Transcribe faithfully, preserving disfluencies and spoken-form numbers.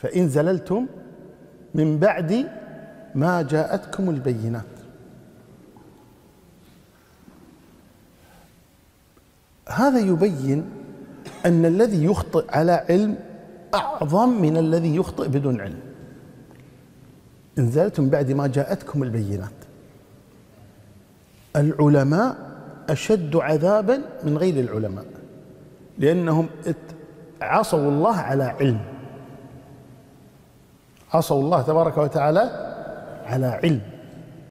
فإن زللتم من بعد ما جاءتكم البينات. هذا يبين أن الذي يخطئ على علم أعظم من الذي يخطئ بدون علم. إن زللتم بعد ما جاءتكم البينات. العلماء أشد عذابا من غير العلماء، لأنهم عصوا الله على علم، عصوا الله تبارك وتعالى على علم.